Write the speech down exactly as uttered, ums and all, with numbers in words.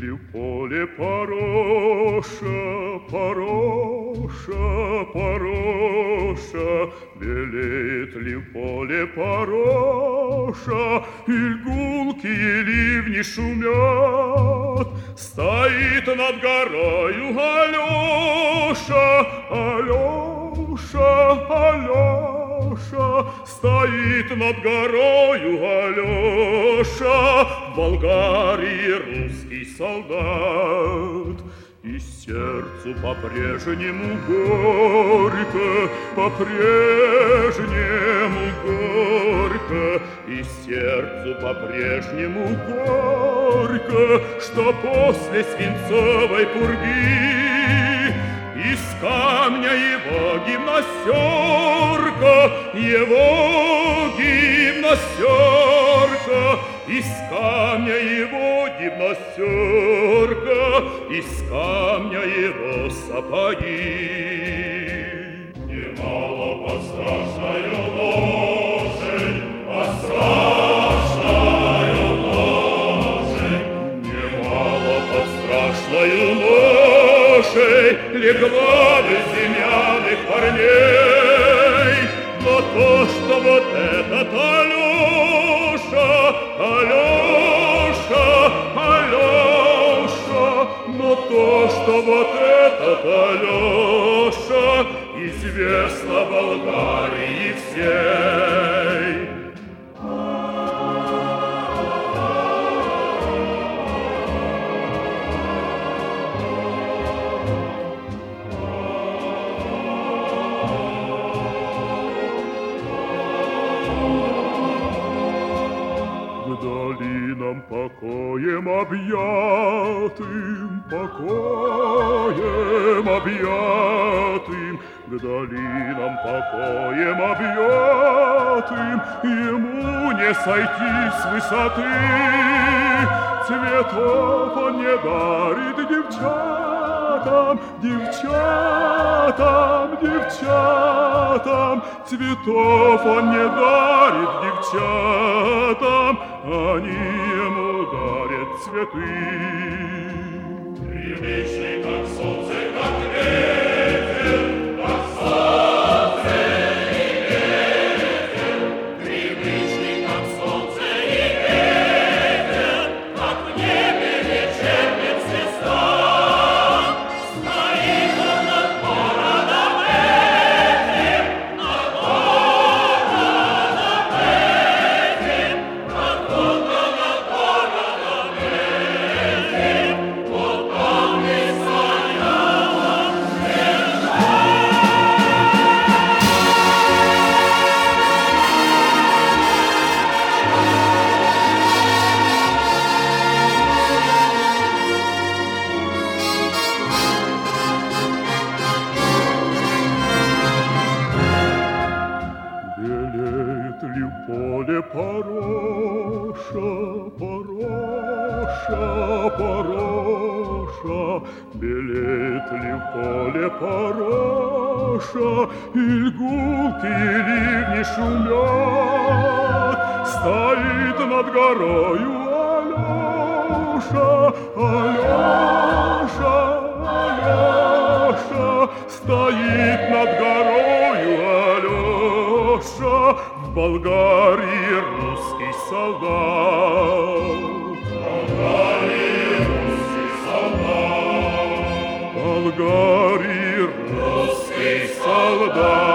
ли в поле пороша, пороша, пороша? Белеет ли в поле пороша? И гулкие ливни шумят, стоит над горою Алеша, Алеша, Алеша, стоит над горою Алеша, в Болгарии русский солдат. И сердцу по-прежнему горько, по-прежнему горько, и сердцу по-прежнему горько, что после свинцовой пурги из камня его гимнастерка, его гимнастерка, из камня его гимнастерка, из камня его сапоги. Немало пострашная лошадь, пострашная лошадь, немало пострашная лошадь легла бы земляных парней, но то, что вот этот Алеша, Алеша, Алеша, но то, что вот этот Алеша известно Болгарии всей. Долинам покоем объятым, покоем объятым, к долинам покоем объятым, ему не сойти с высоты. Цветов он не дарит девчатам, девчатам, девчатам, цветов он не дарит девчатам, они ему дарят цветы. Привычный, как солнце, как ветер, как солнце и ветер, привычный, как солнце и ветер, как в небе вечерняя звезда, стоит он над городом этим, над городом этим, над городом этим, вот там и стояла звезда. Белеет ли в поле пороша, пороша, пороша? Белеет ли в поле пороша? И гулкие ливни шумят, стоит над горою Алеша, Алеша, Алеша, стоит над горою Алеша, в Болгарии русский солдат. В Болгарии русский солдат. В Болгарии русский солдат.